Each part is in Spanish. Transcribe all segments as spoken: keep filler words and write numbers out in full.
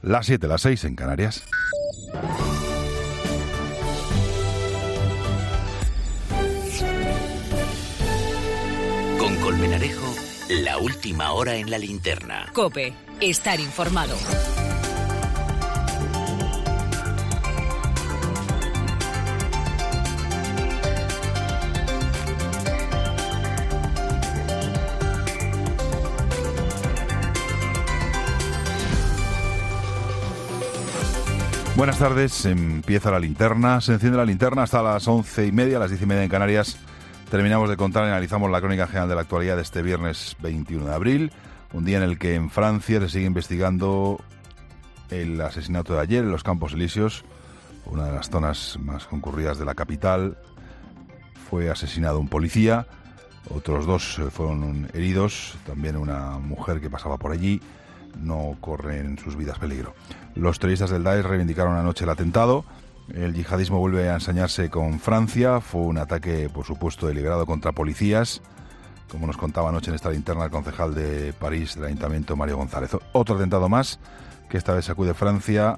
Las siete, las seis en Canarias. Con Colmenarejo, la última hora en la linterna. COPE, estar informado. Buenas tardes, empieza la linterna, se enciende la linterna hasta las once y media, las diez y media en Canarias. Terminamos de contar y analizamos la crónica general de la actualidad de este viernes veintiuno de abril, un día en el que en Francia se sigue investigando el asesinato de ayer en los Campos Elíseos, una de las zonas más concurridas de la capital. Fue asesinado un policía, otros dos fueron heridos, también una mujer que pasaba por allí. No corren sus vidas peligro. Los terroristas del Daesh reivindicaron anoche el atentado. El yihadismo vuelve a ensañarse con Francia. Fue un ataque, por supuesto, deliberado contra policías, como nos contaba anoche en esta linterna el concejal de París del Ayuntamiento, Mario González. Otro atentado más, que esta vez sacude Francia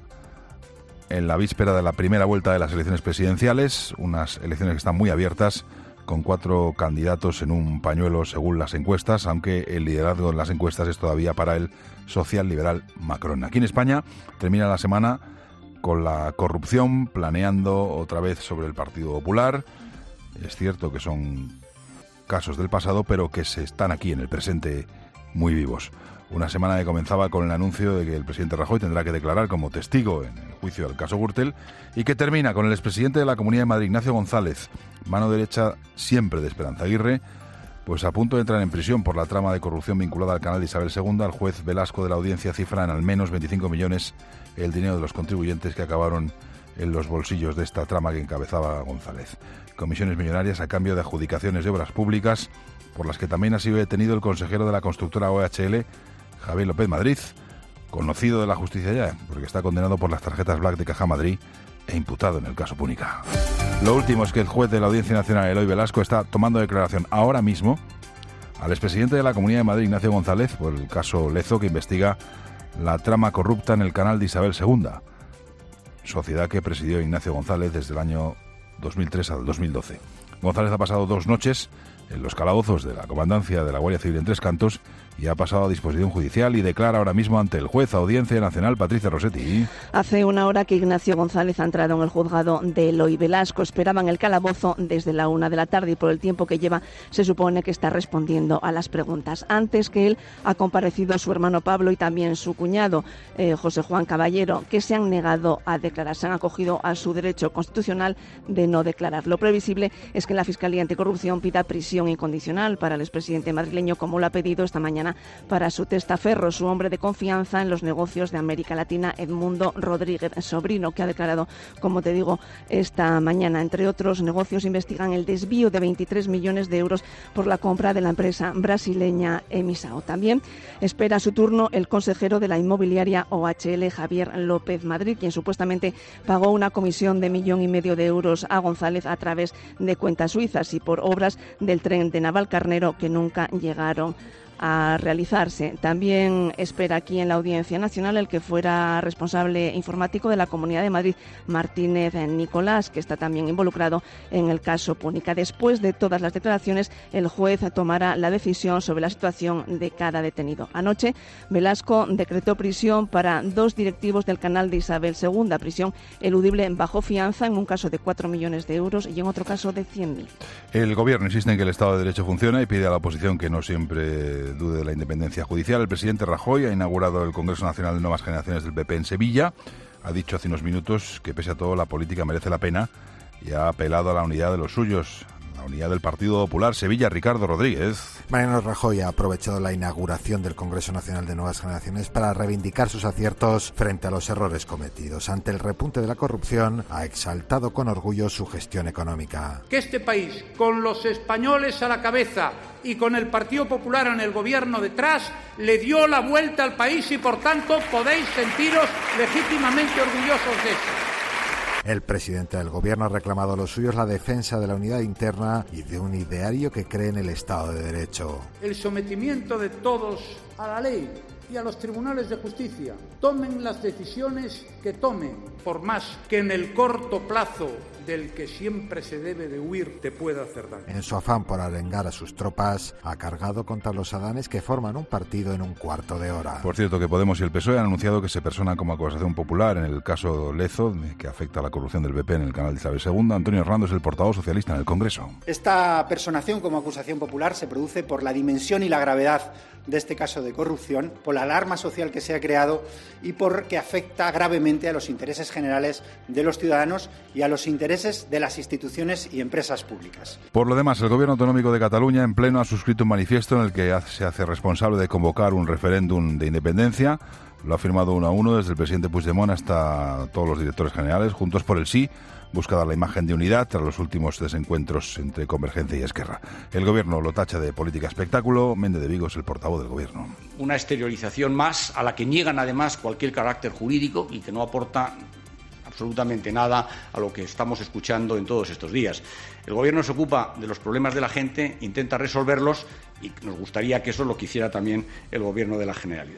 en la víspera de la primera vuelta de las elecciones presidenciales, unas elecciones que están muy abiertas, con cuatro candidatos en un pañuelo según las encuestas, aunque el liderazgo en las encuestas es todavía para el social-liberal Macron. Aquí en España termina la semana con la corrupción, planeando otra vez sobre el Partido Popular. Es cierto que son casos del pasado, pero que se están aquí en el presente muy vivos. Una semana que comenzaba con el anuncio de que el presidente Rajoy tendrá que declarar como testigo en el juicio del caso Gürtel, y que termina con el expresidente de la Comunidad de Madrid, Ignacio González, mano derecha siempre de Esperanza Aguirre, pues a punto de entrar en prisión por la trama de corrupción vinculada al canal de Isabel segunda. El juez Velasco de la Audiencia cifra en al menos veinticinco millones el dinero de los contribuyentes que acabaron en los bolsillos de esta trama que encabezaba González. Comisiones millonarias a cambio de adjudicaciones de obras públicas, por las que también ha sido detenido el consejero de la constructora O H L, Javier López Madrid, conocido de la justicia ya, porque está condenado por las tarjetas Black de Caja Madrid e imputado en el caso Púnica. Lo último es que el juez de la Audiencia Nacional, Eloy Velasco, está tomando declaración ahora mismo al expresidente de la Comunidad de Madrid, Ignacio González, por el caso Lezo, que investiga la trama corrupta en el canal de Isabel segunda, sociedad que presidió Ignacio González desde el año dos mil tres al dos mil doce. González ha pasado dos noches en los calabozos de la comandancia de la Guardia Civil en Tres Cantos y ha pasado a disposición judicial y declara ahora mismo ante el juez Audiencia Nacional. Patricia Rossetti. Hace una hora que Ignacio González ha entrado en el juzgado de Eloy Velasco. Esperaban el calabozo desde la una de la tarde y por el tiempo que lleva se supone que está respondiendo a las preguntas. Antes que él ha comparecido su hermano Pablo y también su cuñado eh, José Juan Caballero, que se han negado a declarar. Se han acogido a su derecho constitucional de no declarar. Lo previsible es que la Fiscalía Anticorrupción pida prisión incondicional para el expresidente madrileño, como lo ha pedido esta mañana para su testaferro, su hombre de confianza en los negocios de América Latina, Edmundo Rodríguez Sobrino, que ha declarado, como te digo, esta mañana. Entre otros negocios, investigan el desvío de veintitrés millones de euros por la compra de la empresa brasileña Emisao. También espera su turno el consejero de la inmobiliaria O H L, Javier López Madrid, quien supuestamente pagó una comisión de millón y medio de euros a González a través de cuentas suizas y por obras del tren de Navalcarnero que nunca llegaron a realizarse. También espera aquí en la Audiencia Nacional el que fuera responsable informático de la Comunidad de Madrid, Martínez Nicolás, que está también involucrado en el caso Púnica. Después de todas las declaraciones, el juez tomará la decisión sobre la situación de cada detenido. Anoche, Velasco decretó prisión para dos directivos del canal de Isabel segunda, prisión eludible bajo fianza en un caso de cuatro millones de euros y en otro caso de cien mil. El Gobierno insiste en que el Estado de Derecho funciona y pide a la oposición que no siempre dude de la independencia judicial. El presidente Rajoy ha inaugurado el Congreso Nacional de Nuevas Generaciones del P P en Sevilla. Ha dicho hace unos minutos que pese a todo la política merece la pena y ha apelado a la unidad de los suyos, la unidad del Partido Popular. Sevilla, Ricardo Rodríguez. Mariano Rajoy ha aprovechado la inauguración del Congreso Nacional de Nuevas Generaciones para reivindicar sus aciertos frente a los errores cometidos. Ante el repunte de la corrupción, ha exaltado con orgullo su gestión económica. Que este país, con los españoles a la cabeza y con el Partido Popular en el gobierno detrás, le dio la vuelta al país y por tanto podéis sentiros legítimamente orgullosos de eso. El presidente del Gobierno ha reclamado a los suyos la defensa de la unidad interna y de un ideario que cree en el Estado de Derecho. El sometimiento de todos a la ley y a los tribunales de justicia. Tomen las decisiones que tomen, por más que en el corto plazo del que siempre se debe de huir te pueda hacer daño. En su afán por arengar a sus tropas, ha cargado contra los adanes que forman un partido en un cuarto de hora. Por cierto, que Podemos y el P S O E han anunciado que se personan como acusación popular en el caso Lezo, que afecta a la corrupción del B P en el canal de Isabel segunda. Antonio Hernando es el portavoz socialista en el Congreso. Esta personación como acusación popular se produce por la dimensión y la gravedad de este caso de corrupción, por la alarma social que se ha creado y porque afecta gravemente a los intereses generales de los ciudadanos y a los intereses de las instituciones y empresas públicas. Por lo demás, el Gobierno Autonómico de Cataluña en pleno ha suscrito un manifiesto en el que se hace responsable de convocar un referéndum de independencia. Lo ha firmado uno a uno, desde el presidente Puigdemont hasta todos los directores generales. Juntos por el Sí busca dar la imagen de unidad tras los últimos desencuentros entre Convergencia y Esquerra. El Gobierno lo tacha de política espectáculo. Méndez de Vigo es el portavoz del Gobierno. Una exteriorización más a la que niegan además cualquier carácter jurídico y que no aporta absolutamente nada a lo que estamos escuchando en todos estos días. El Gobierno se ocupa de los problemas de la gente, intenta resolverlos y nos gustaría que eso lo quisiera también el Gobierno de la Generalidad.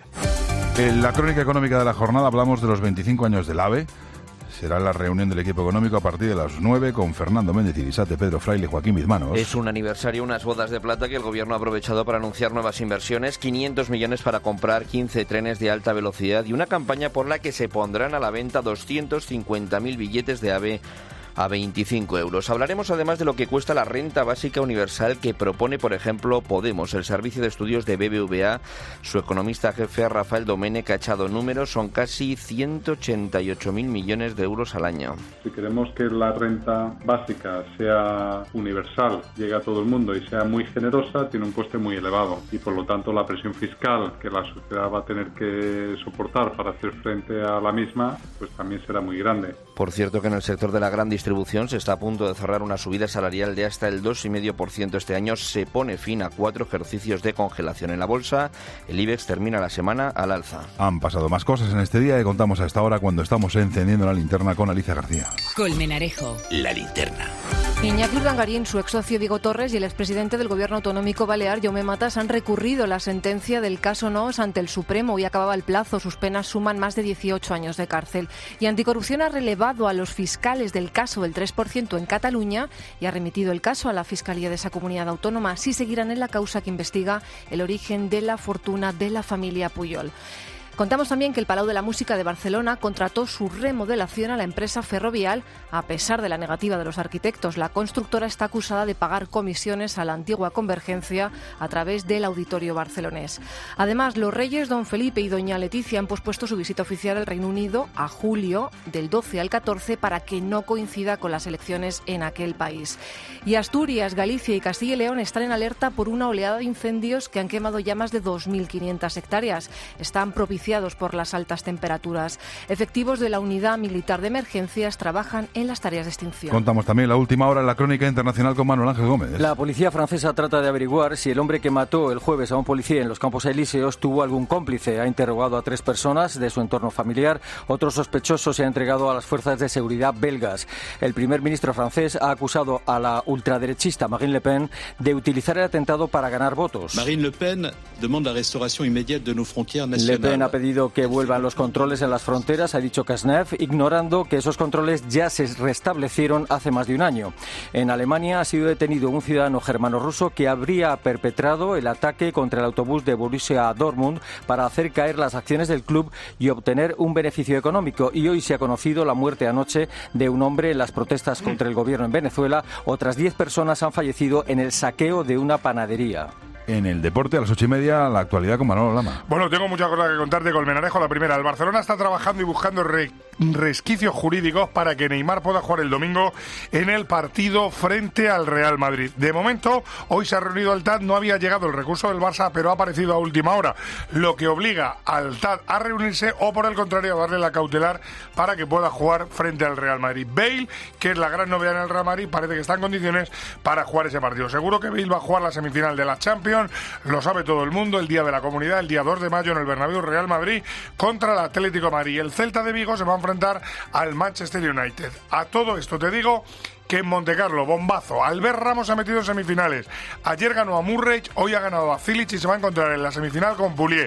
En la crónica económica de la jornada hablamos de los veinticinco años del AVE. Será la reunión del equipo económico a partir de las nueve con Fernando Méndez Ibisate, Pedro Fraile y Joaquín Bizmanos. Es un aniversario, unas bodas de plata que el Gobierno ha aprovechado para anunciar nuevas inversiones, quinientos millones para comprar quince trenes de alta velocidad y una campaña por la que se pondrán a la venta doscientos cincuenta mil billetes de AVE a veinticinco euros. Hablaremos además de lo que cuesta la renta básica universal que propone, por ejemplo, Podemos. El Servicio de Estudios de B B V A, su economista jefe Rafael Domènech ha echado números, son casi ciento ochenta y ocho mil millones de euros al año. Si queremos que la renta básica sea universal, llegue a todo el mundo y sea muy generosa, tiene un coste muy elevado y por lo tanto la presión fiscal que la sociedad va a tener que soportar para hacer frente a la misma, pues también será muy grande. Por cierto que en el sector de la gran distribución se está a punto de cerrar una subida salarial de hasta el dos coma cinco por ciento este año. Se pone fin a cuatro ejercicios de congelación en la bolsa. El IBEX termina la semana al alza. Han pasado más cosas en este día que contamos a esta hora cuando estamos encendiendo la linterna con Alicia García. Colmenarejo. La linterna. Iñaki Urdangarín, su ex socio Diego Torres y el expresidente del Gobierno Autonómico Balear, Jaume Matas, han recurrido la sentencia del caso Noos ante el Supremo. Hoy acababa el plazo, sus penas suman más de dieciocho años de cárcel. Y Anticorrupción ha relevado a los fiscales del caso del tres por ciento en Cataluña y ha remitido el caso a la Fiscalía de esa comunidad autónoma. Así seguirán en la causa que investiga el origen de la fortuna de la familia Pujol. Contamos también que el Palau de la Música de Barcelona contrató su remodelación a la empresa Ferrovial a pesar de la negativa de los arquitectos. La constructora está acusada de pagar comisiones a la antigua Convergencia a través del Auditorio Barcelonés. Además, los reyes don Felipe y doña Leticia han pospuesto su visita oficial al Reino Unido a julio del doce al catorce para que no coincida con las elecciones en aquel país. Y Asturias, Galicia y Castilla y León están en alerta por una oleada de incendios que han quemado ya más de dos mil quinientas hectáreas. Están propiciando por las altas temperaturas. Efectivos de la Unidad Militar de Emergencias trabajan en las tareas de extinción. Contamos también la última hora en la crónica internacional con Manuel Ángel Gómez. La policía francesa trata de averiguar si el hombre que mató el jueves a un policía en los Campos Elíseos tuvo algún cómplice. Ha interrogado a tres personas de su entorno familiar. Otro sospechoso se ha entregado a las fuerzas de seguridad belgas. El primer ministro francés ha acusado a la ultraderechista Marine Le Pen de utilizar el atentado para ganar votos. Marine Le Pen demanda la restauración inmediata de nos fronteras nacionales. Le Pen ha pedido que vuelvan los controles en las fronteras, ha dicho Cazeneuve, ignorando que esos controles ya se restablecieron hace más de un año. En Alemania ha sido detenido un ciudadano germano-ruso que habría perpetrado el ataque contra el autobús de Borussia Dortmund para hacer caer las acciones del club y obtener un beneficio económico. Y hoy se ha conocido la muerte anoche de un hombre en las protestas contra el gobierno en Venezuela. Otras diez personas han fallecido en el saqueo de una panadería. En el deporte, a las ocho y media, la actualidad con Manolo Lama. Bueno, tengo muchas cosas que contarte, Colmenarejo. La primera, el Barcelona está trabajando y buscando re- resquicios jurídicos para que Neymar pueda jugar el domingo en el partido frente al Real Madrid. De momento, hoy se ha reunido el T A D, no había llegado el recurso del Barça, pero ha aparecido a última hora, lo que obliga al T A D a reunirse o, por el contrario, a darle la cautelar para que pueda jugar frente al Real Madrid. Bale, que es la gran novedad en el Real Madrid, parece que está en condiciones para jugar ese partido. Seguro que Bale va a jugar la semifinal de la Champions. Lo sabe todo el mundo, el día de la comunidad, el día dos de mayo en el Bernabéu, Real Madrid contra el Atlético de Madrid. El Celta de Vigo se va a enfrentar al Manchester United. A todo esto te digo que en Montecarlo, bombazo, Albert Ramos ha metido en semifinales. Ayer ganó a Murray, hoy ha ganado a Cilic y se va a encontrar en la semifinal con Poulier.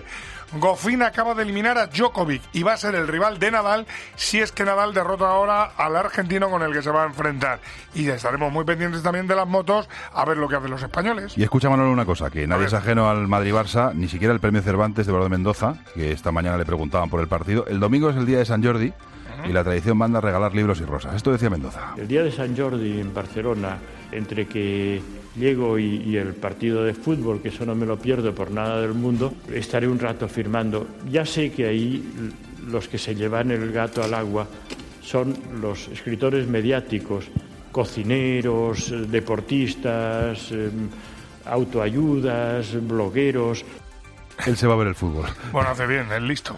Goffin acaba de eliminar a Djokovic y va a ser el rival de Nadal si es que Nadal derrota ahora al argentino con el que se va a enfrentar. Y estaremos muy pendientes también de las motos a ver lo que hacen los españoles. Y escucha, Manolo, una cosa, que nadie es ajeno al Madrid-Barça, ni siquiera el premio Cervantes de Valor de Mendoza, que esta mañana le preguntaban por el partido. El domingo es el día de San Jordi y la tradición manda a regalar libros y rosas. Esto decía Mendoza. El día de San Jordi en Barcelona, entre que llego y, y el partido de fútbol, que eso no me lo pierdo por nada del mundo, estaré un rato firmando. Ya sé que ahí los que se llevan el gato al agua son los escritores mediáticos, cocineros, deportistas, eh, autoayudas, blogueros. Él se va a ver el fútbol. Bueno, hace bien, es listo.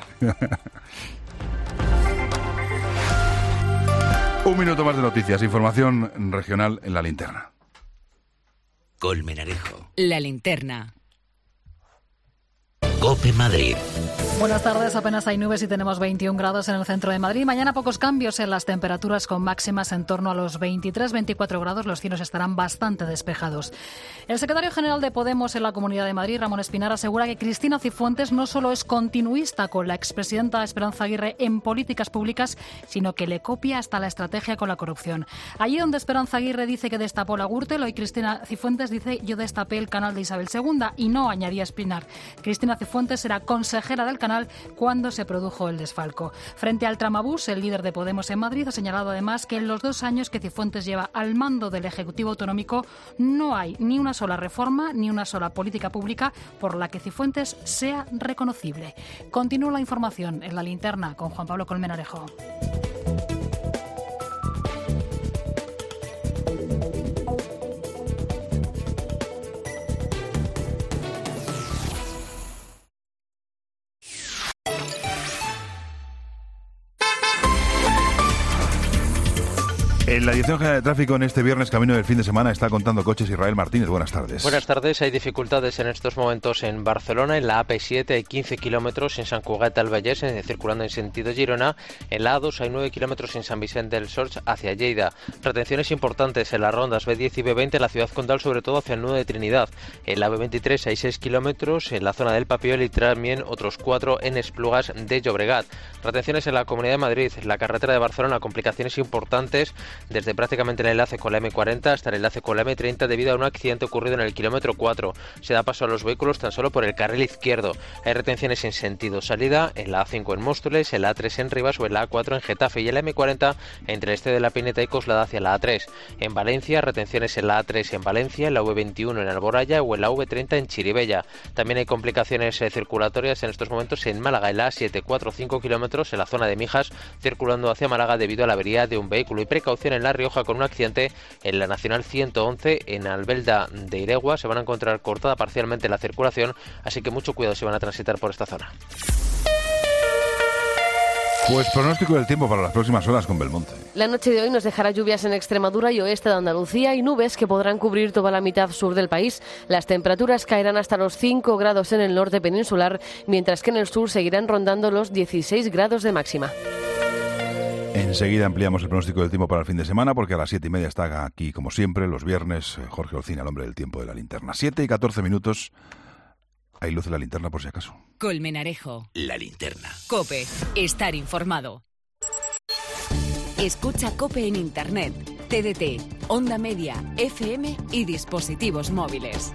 Un minuto más de noticias, información regional en la linterna. Colmenarejo. La linterna. COPE Madrid. Buenas tardes, apenas hay nubes y tenemos veintiún grados en el centro de Madrid. Mañana pocos cambios en las temperaturas con máximas en torno a los veintitrés veinticuatro grados. Los cielos estarán bastante despejados. El secretario general de Podemos en la Comunidad de Madrid, Ramón Espinar, asegura que Cristina Cifuentes no solo es continuista con la expresidenta Esperanza Aguirre en políticas públicas, sino que le copia hasta la estrategia con la corrupción. Allí donde Esperanza Aguirre dice que destapó la Gürtel, hoy Cristina Cifuentes dice yo destapé el canal de Isabel segunda y no, añadía Espinar. Cristina Cifuentes era consejera del canal cuando se produjo el desfalco. Frente al Tramabús, el líder de Podemos en Madrid ha señalado además que en los dos años que Cifuentes lleva al mando del Ejecutivo Autonómico no hay ni una sola reforma ni una sola política pública por la que Cifuentes sea reconocible. Continúa la información en la linterna con Juan Pablo Colmenarejo. En la Dirección General de Tráfico en este viernes camino del fin de semana está contando coches Israel Martínez. Buenas tardes. Buenas tardes. Hay dificultades en estos momentos en Barcelona. En la A P siete hay quince kilómetros en Sant Cugat del Vallès, circulando en sentido Girona. En la A dos hay nueve kilómetros en San Vicente del Sorch hacia Lleida. Retenciones importantes en las rondas B diez y B veinte en la ciudad condal, sobre todo hacia el nudo de Trinidad. En la B veintitrés hay seis kilómetros en la zona del Papiol y también otros cuatro en Esplugas de Llobregat. Retenciones en la Comunidad de Madrid, la carretera de Barcelona, complicaciones importantes desde prácticamente el enlace con la eme cuarenta hasta el enlace con la eme treinta debido a un accidente ocurrido en el kilómetro cuatro. Se da paso a los vehículos tan solo por el carril izquierdo. Hay retenciones en sentido salida en la A cinco en Móstoles, en la A tres en Rivas o en la A cuatro en Getafe y en la eme cuarenta entre el este de la Pineta y Coslada hacia la A tres. En Valencia, retenciones en la A tres en Valencia, en la V veintiuno en Alboraya o en la V treinta en Chirivella. También hay complicaciones eh, circulatorias en estos momentos en Málaga, en la A siete, cuatro o cinco kilómetros en la zona de Mijas, circulando hacia Málaga debido a la avería de un vehículo. Y precaución en La Rioja con un accidente en la Nacional ciento once en Albelda de Iregua. Se van a encontrar cortada parcialmente la circulación, así que mucho cuidado si van a transitar por esta zona. Pues pronóstico del tiempo para las próximas horas con Belmonte. La noche de hoy nos dejará lluvias en Extremadura y oeste de Andalucía y nubes que podrán cubrir toda la mitad sur del país. Las temperaturas caerán hasta los cinco grados en el norte peninsular, mientras que en el sur seguirán rondando los dieciséis grados de máxima. Enseguida ampliamos el pronóstico del tiempo para el fin de semana, porque a las siete y media está aquí, como siempre, los viernes, Jorge Olcina, el hombre del tiempo de la linterna. Siete y catorce minutos. Hay luz en la linterna por si acaso. Colmenarejo. La linterna. COPE. Estar informado. Escucha COPE en Internet, T D T, Onda Media, F M y dispositivos móviles.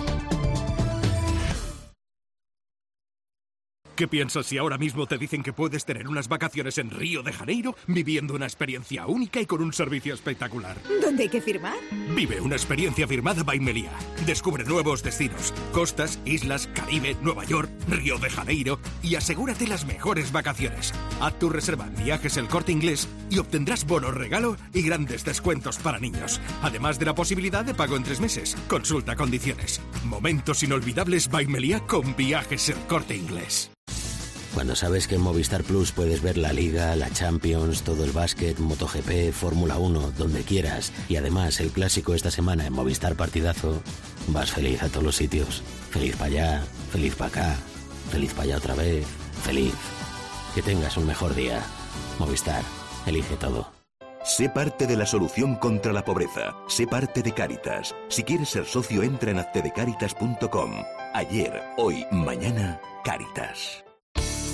¿Qué piensas si ahora mismo te dicen que puedes tener unas vacaciones en Río de Janeiro, viviendo una experiencia única y con un servicio espectacular? ¿Dónde hay que firmar? Vive una experiencia firmada by Meliá. Descubre nuevos destinos, costas, islas, Caribe, Nueva York, Río de Janeiro y asegúrate las mejores vacaciones. Haz tu reserva en Viajes El Corte Inglés y obtendrás bonos regalo y grandes descuentos para niños, además de la posibilidad de pago en tres meses. Consulta condiciones. Momentos inolvidables by Meliá con Viajes El Corte Inglés. Cuando sabes que en Movistar Plus puedes ver la Liga, la Champions, todo el básquet, MotoGP, Fórmula uno, donde quieras, y además el clásico esta semana en Movistar Partidazo, vas feliz a todos los sitios. Feliz para allá, feliz para acá, feliz para allá otra vez, feliz. Que tengas un mejor día. Movistar, elige todo. Sé parte de la solución contra la pobreza. Sé parte de Cáritas. Si quieres ser socio, entra en hazte de cáritas punto com. Ayer, hoy, mañana, Cáritas.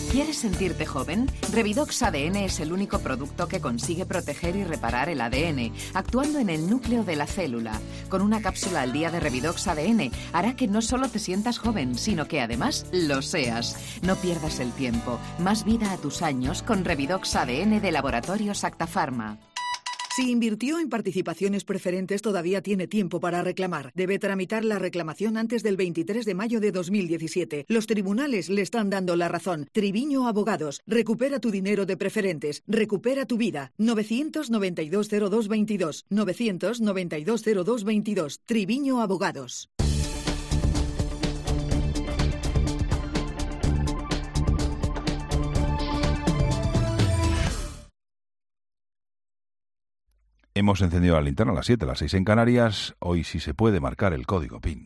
¿Quieres sentirte joven? Revidox A D N es el único producto que consigue proteger y reparar el A D N, actuando en el núcleo de la célula. Con una cápsula al día de Revidox A D N, hará que no solo te sientas joven, sino que además lo seas. No pierdas el tiempo. Más vida a tus años con Revidox A D N de Laboratorios Acta Pharma. Si invirtió en participaciones preferentes, todavía tiene tiempo para reclamar. Debe tramitar la reclamación antes del veintitrés de mayo de dos mil diecisiete. Los tribunales le están dando la razón. Triviño Abogados. Recupera tu dinero de preferentes. Recupera tu vida. novecientos noventa y dos cero dos veintidós. novecientos noventa y dos cero dos veintidós. Triviño Abogados. Hemos encendido la linterna a las siete, a las seis en Canarias. Hoy sí se puede marcar el código P I N.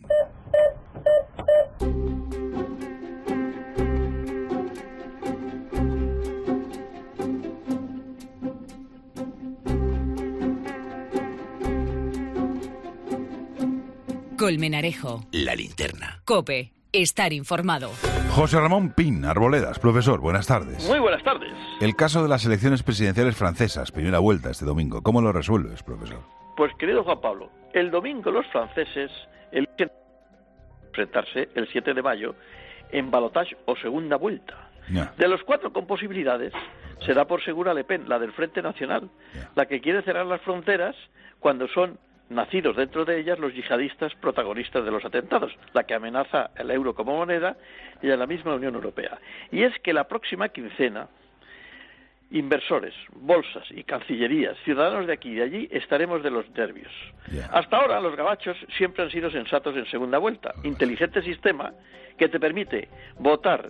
Colmenarejo. La linterna. COPE. Estar informado. José Ramón Pin, Arboledas, profesor, buenas tardes. Muy buenas tardes. El caso de las elecciones presidenciales francesas, primera vuelta este domingo, ¿cómo lo resuelves, profesor? Pues, querido Juan Pablo, el domingo los franceses eligen presentarse el siete de mayo en balotaje o segunda vuelta. Yeah. De los cuatro con posibilidades, se da por segura Le Pen, la del Frente Nacional, yeah. la que quiere cerrar las fronteras cuando son nacidos dentro de ellas los yihadistas protagonistas de los atentados, la que amenaza el euro como moneda y a la misma Unión Europea. Y es que la próxima quincena, inversores, bolsas y cancillerías, ciudadanos de aquí y de allí, estaremos de los nervios. Yeah. Hasta ahora los gabachos siempre han sido sensatos en segunda vuelta. Inteligente sistema que te permite votar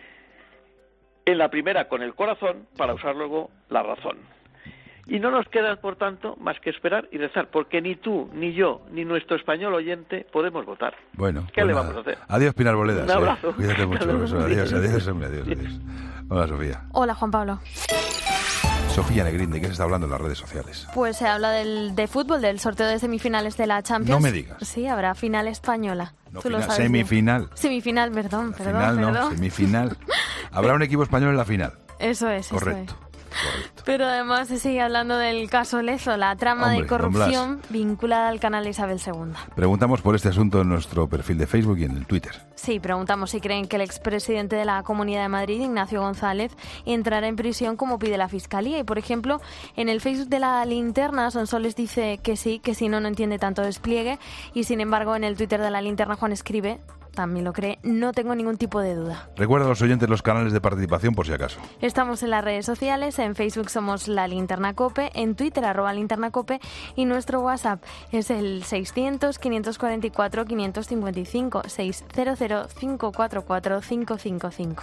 en la primera con el corazón para usar luego la razón. Y no nos queda, por tanto, más que esperar y rezar, porque ni tú, ni yo, ni nuestro español oyente podemos votar. Bueno, ¿qué pues le nada. vamos a hacer? Adiós, Pinar Arboledas. Un abrazo. Eh. Cuídate mucho, profesor. Adiós, adiós, hombre, adiós, adiós. Hola, Sofía. Hola, Juan Pablo. Sofía Negrín, ¿de qué se está hablando en las redes sociales? Pues se habla del, de fútbol, del sorteo de semifinales de la Champions. No me digas. Sí, habrá final española. No, Tú final, lo sabes semifinal. bien. Semifinal, perdón, La perdón, final perdón. no, semifinal. Habrá un equipo español en la final. Eso es, eso Correcto. es. Pero además se sigue hablando del caso Lezo, la trama Hombre, de corrupción vinculada al canal Isabel segunda. Preguntamos por este asunto en nuestro perfil de Facebook y en el Twitter. Sí, preguntamos si creen que el expresidente de la Comunidad de Madrid, Ignacio González, entrará en prisión como pide la Fiscalía. Y, por ejemplo, en el Facebook de La Linterna, Sonsoles dice que sí, que si no, no entiende tanto despliegue. Y, sin embargo, en el Twitter de La Linterna, Juan escribe, también lo cree, no tengo ningún tipo de duda. Recuerda a los oyentes los canales de participación por si acaso. Estamos en las redes sociales, en Facebook somos La Linterna Cope, en Twitter arroba Linterna Cope y nuestro WhatsApp es el seiscientos, quinientos cuarenta y cuatro, quinientos cincuenta y cinco, seiscientos, cinco cuatro cuatro, cinco cinco cinco.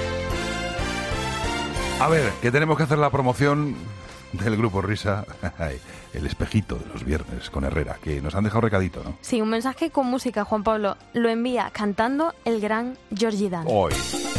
A ver, que tenemos que hacer la promoción del Grupo Risa, el espejito de los viernes con Herrera, que nos han dejado recadito, ¿no? Sí, un mensaje con música, Juan Pablo. Lo envía cantando el gran Georgie Dan. Hoy.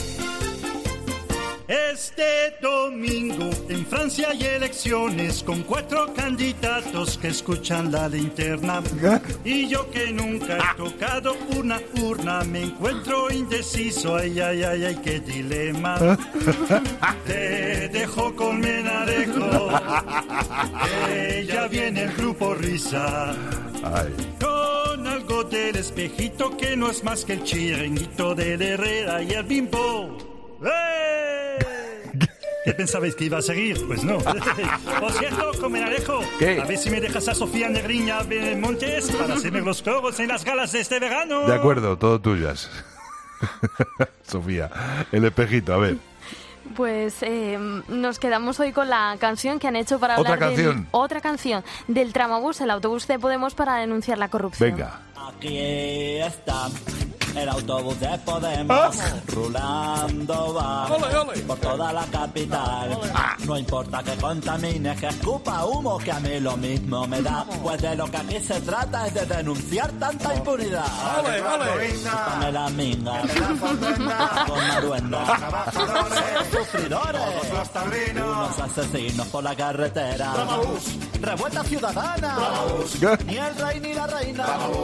Este domingo en Francia hay elecciones con cuatro candidatos que escuchan La Linterna. Y yo que nunca he tocado una urna me encuentro indeciso. Ay, ay, ay, ay, qué dilema. Te dejo con Menarejo, que ya viene el Grupo Risa. Ay. Con algo del espejito que no es más que el chiringuito del Herrera y el Bimbo. ¡Eh! ¿Qué pensabais que iba a seguir? Pues no. Por cierto, Colmenarejo, ¿qué? A ver si me dejas a Sofía Negriña Montes para hacerme los coros en las galas de este verano. De acuerdo, todo tuyas. Sofía, el espejito, a ver. Pues eh, nos quedamos hoy con la canción que han hecho para ¿Otra hablar canción? Del, otra canción del Tramabús, el autobús de Podemos para denunciar la corrupción. Venga. Aquí está el autobús de Podemos, rulando va ole, ole. por toda la capital. No importa que contamine, que escupa humo, que a mí lo mismo me da. Pues de lo que aquí se trata es de denunciar tanta impunidad. Ole, ole. Quítame la minga, con maruenda, sufridores, unos asesinos por la carretera. Revuelta ciudadana, ni el rey ni la reina,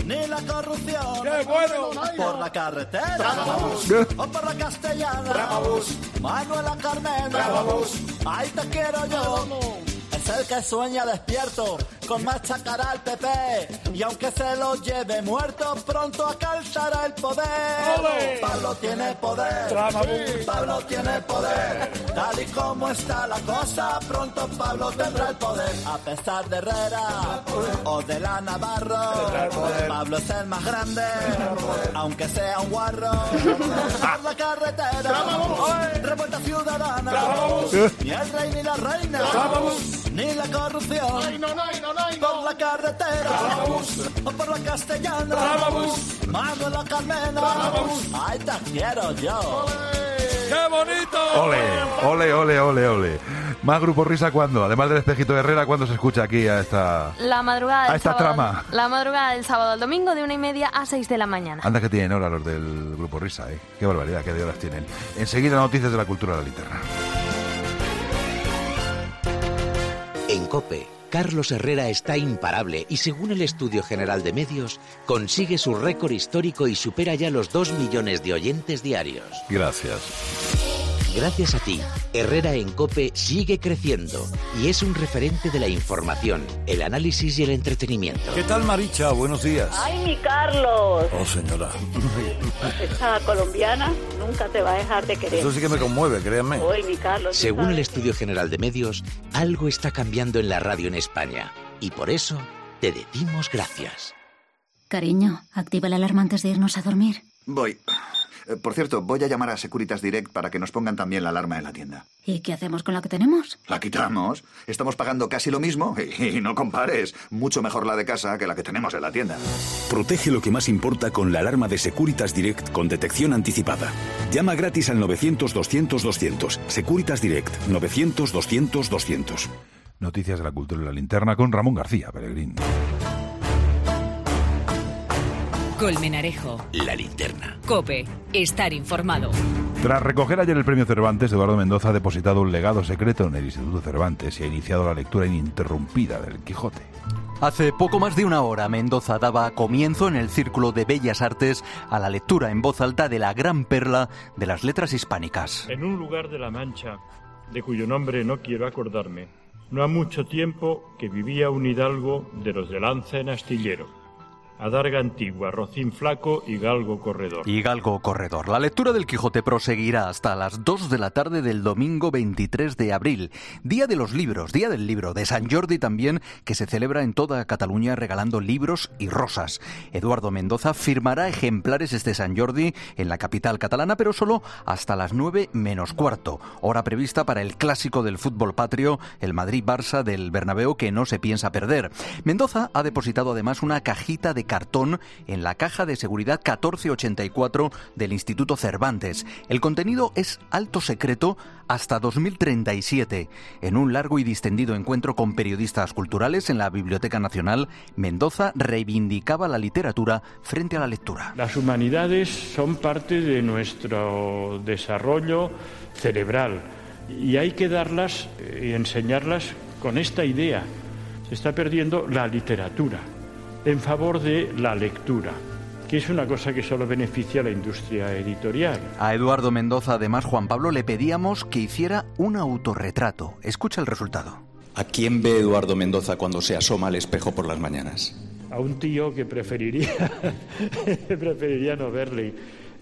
ni la corrupción. ¡Qué bueno! Por la carretera Trababús. o por la castellana. Trababús. Manuela Carmena. Trababús. Ahí te quiero yo. Es el que sueña despierto con machacar al P P. Y aunque se lo lleve muerto, pronto alcanzará el poder. ¡Ole! Pablo tiene poder. Trababús. Pablo tiene poder. Tal y como está la cosa, pronto Pablo tendrá el poder. A pesar de Herrera o de la Navarro, Pablo es el más grande, aunque sea un guarro. Por la carretera, hoy, revuelta ciudadana. Ni el rey ni la reina, ni la corrupción. Ay, no, no, no, no, no. Por la carretera, o por la castellana. Manuela Carmena, ahí te quiero yo. ¡Qué bonito! Ole, ole, ole, ole, ole. Más Grupo Risa, ¿cuándo? Además del espejito de Herrera, ¿cuándo se escucha aquí a esta... La madrugada del a esta sábado, trama? La madrugada del sábado al domingo de una y media a seis de la mañana. Anda que tienen hora los del Grupo Risa, ¿eh? Qué barbaridad, qué de horas tienen. Enseguida noticias de la cultura de la linterna. En COPE, Carlos Herrera está imparable y según el Estudio General de Medios, consigue su récord histórico y supera ya los dos millones de oyentes diarios. Gracias. Gracias a ti, Herrera en COPE sigue creciendo y es un referente de la información, el análisis y el entretenimiento. ¿Qué tal, Maricha? Buenos días. ¡Ay, mi Carlos! Oh, señora. Esta colombiana nunca te va a dejar de querer. Eso sí que me conmueve, créanme. ¡Ay, mi Carlos! Según el Estudio General de Medios, algo está cambiando en la radio en España y por eso te decimos gracias. Cariño, activa la alarma antes de irnos a dormir. Voy. Por cierto, voy a llamar a Securitas Direct para que nos pongan también la alarma en la tienda. ¿Y qué hacemos con la que tenemos? La quitamos. Estamos pagando casi lo mismo y, y no compares. Mucho mejor la de casa que la que tenemos en la tienda. Protege lo que más importa con la alarma de Securitas Direct con detección anticipada. Llama gratis al novecientos doscientos doscientos. Securitas Direct, novecientos doscientos doscientos. Noticias de la cultura y la linterna con Ramón García Peregrín. Colmenarejo. La linterna. COPE. Estar informado. Tras recoger ayer el premio Cervantes, Eduardo Mendoza ha depositado un legado secreto en el Instituto Cervantes y ha iniciado la lectura ininterrumpida del Quijote. Hace poco más de una hora, Mendoza daba comienzo en el Círculo de Bellas Artes a la lectura en voz alta de la gran perla de las letras hispánicas. En un lugar de la Mancha, de cuyo nombre no quiero acordarme, no ha mucho tiempo que vivía un hidalgo de los de lanza en astillero. Adarga antigua, rocín flaco y galgo corredor. Y galgo corredor. La lectura del Quijote proseguirá hasta las dos de la tarde del domingo veintitrés de abril. Día de los libros, día del libro, de San Jordi también, que se celebra en toda Cataluña regalando libros y rosas. Eduardo Mendoza firmará ejemplares este San Jordi en la capital catalana, pero solo hasta las nueve menos cuarto. Hora prevista para el clásico del fútbol patrio, el Madrid-Barça del Bernabéu, que no se piensa perder. Mendoza ha depositado además una cajita de cartón en la caja de seguridad catorce ochenta y cuatro del Instituto Cervantes. El contenido es alto secreto hasta dos mil treinta y siete. En un largo y distendido encuentro con periodistas culturales en la Biblioteca Nacional, Mendoza reivindicaba la literatura frente a la lectura. Las humanidades son parte de nuestro desarrollo cerebral y hay que darlas y enseñarlas con esta idea. Se está perdiendo la literatura en favor de la lectura, que es una cosa que solo beneficia a la industria editorial. A Eduardo Mendoza, además, Juan Pablo, le pedíamos que hiciera un autorretrato. Escucha el resultado. ¿A quién ve Eduardo Mendoza cuando se asoma al espejo por las mañanas? A un tío que preferiría, preferiría no verle.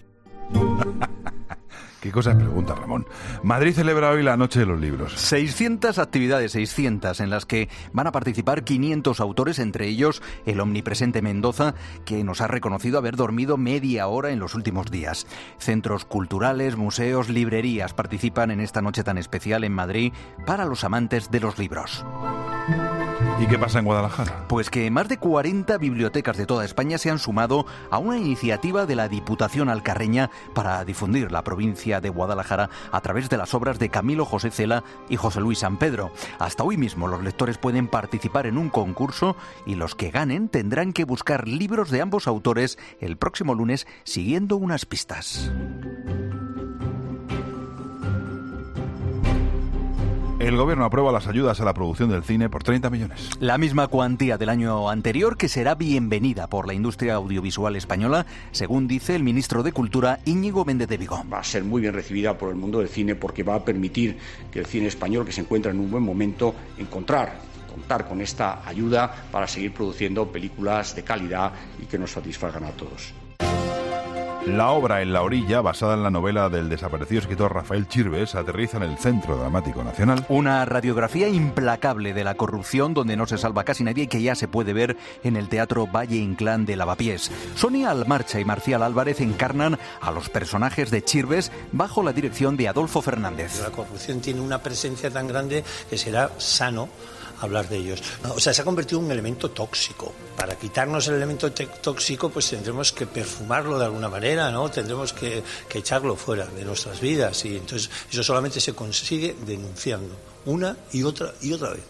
¿Qué cosas pregunta Ramón? Madrid celebra hoy la Noche de los Libros. seiscientas actividades, seiscientas, en las que van a participar quinientos autores, entre ellos el omnipresente Mendoza, que nos ha reconocido haber dormido media hora en los últimos días. Centros culturales, museos, librerías participan en esta noche tan especial en Madrid para los amantes de los libros. ¿Y qué pasa en Guadalajara? Pues que más de cuarenta bibliotecas de toda España se han sumado a una iniciativa de la Diputación alcarreña para difundir la provincia de Guadalajara a través de las obras de Camilo José Cela y José Luis San Pedro. Hasta hoy mismo los lectores pueden participar en un concurso y los que ganen tendrán que buscar libros de ambos autores el próximo lunes siguiendo unas pistas. El gobierno aprueba las ayudas a la producción del cine por treinta millones. La misma cuantía del año anterior, que será bienvenida por la industria audiovisual española, según dice el ministro de Cultura, Íñigo Méndez de Vigo. Va a ser muy bien recibida por el mundo del cine porque va a permitir que el cine español, que se encuentra en un buen momento, encontrar contar con esta ayuda para seguir produciendo películas de calidad y que nos satisfagan a todos. La obra En la orilla, basada en la novela del desaparecido escritor Rafael Chirves, aterriza en el Centro Dramático Nacional. Una radiografía implacable de la corrupción donde no se salva casi nadie y que ya se puede ver en el Teatro Valle Inclán de Lavapiés. Sonia Almarcha y Marcial Álvarez encarnan a los personajes de Chirves bajo la dirección de Adolfo Fernández. La corrupción tiene una presencia tan grande que será sano hablar de ellos. O sea, se ha convertido en un elemento tóxico. Para quitarnos el elemento tóxico, pues tendremos que perfumarlo de alguna manera, ¿no? Tendremos que, que echarlo fuera de nuestras vidas. Y entonces eso solamente se consigue denunciando una y otra y otra vez.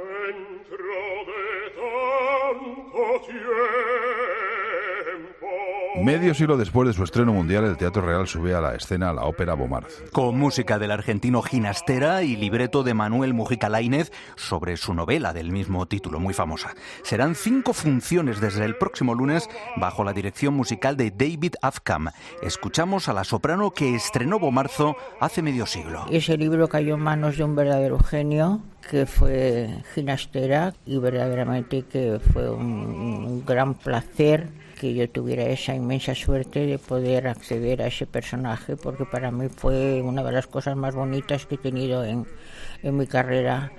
Medio siglo después de su estreno mundial, el Teatro Real sube a la escena la ópera Bomarz. Con música del argentino Ginastera y libreto de Manuel Mujica Laínez sobre su novela del mismo título, muy famosa. Serán cinco funciones desde el próximo lunes bajo la dirección musical de David Afkam. Escuchamos a la soprano que estrenó Bomarzo hace medio siglo. Ese libro cayó en manos de un verdadero genio, que fue Ginastera, y verdaderamente que fue un, un gran placer que yo tuviera esa inmensa suerte de poder acceder a ese personaje, porque para mí fue una de las cosas más bonitas que he tenido en, en mi carrera.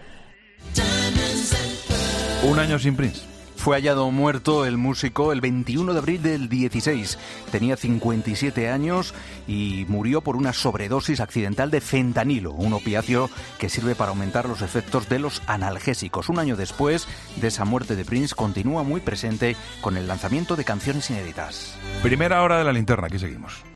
Un año sin Prince. Fue hallado muerto el músico el veintiuno de abril del dieciséis. Tenía cincuenta y siete años y murió por una sobredosis accidental de fentanilo, un opiáceo que sirve para aumentar los efectos de los analgésicos. Un año después de esa muerte de Prince, continúa muy presente con el lanzamiento de canciones inéditas. Primera hora de la linterna, aquí seguimos.